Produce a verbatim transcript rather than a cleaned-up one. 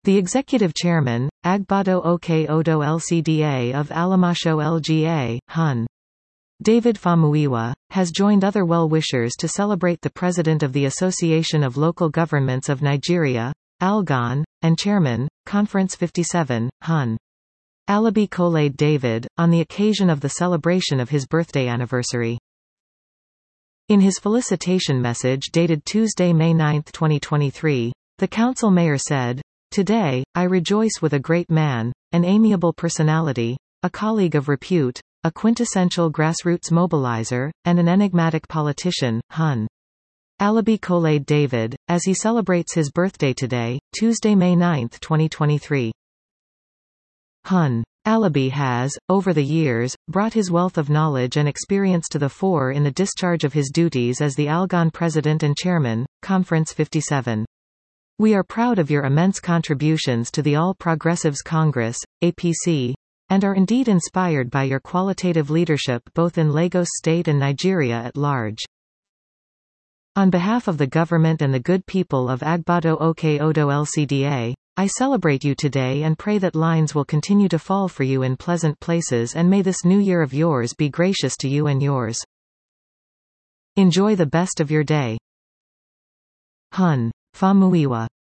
The Executive Chairman, Agbado Oke Odo L C D A of Alamasho L G A, Hun. David Famuyiwa, has joined other well-wishers to celebrate the President of the Association of Local Governments of Nigeria, Algon, and Chairman, Conference fifty-seven, Hun. Alabi Kolade David, on the occasion of the celebration of his birthday anniversary. In his felicitation message dated Tuesday, May ninth, twenty twenty-three, the council mayor said, "Today, I rejoice with a great man, an amiable personality, a colleague of repute, a quintessential grassroots mobilizer, and an enigmatic politician, Hun. Alabi Kolade David, as he celebrates his birthday today, Tuesday, May ninth, twenty twenty-three. Hun. Alabi has, over the years, brought his wealth of knowledge and experience to the fore in the discharge of his duties as the Algon President and Chairman, Conference fifty-seven. We are proud of your immense contributions to the All Progressives Congress, A P C, and are indeed inspired by your qualitative leadership both in Lagos State and Nigeria at large. On behalf of the government and the good people of Agbado Oke Odo L C D A, I celebrate you today and pray that lines will continue to fall for you in pleasant places, and may this new year of yours be gracious to you and yours. Enjoy the best of your day. Hun. Famuyiwa.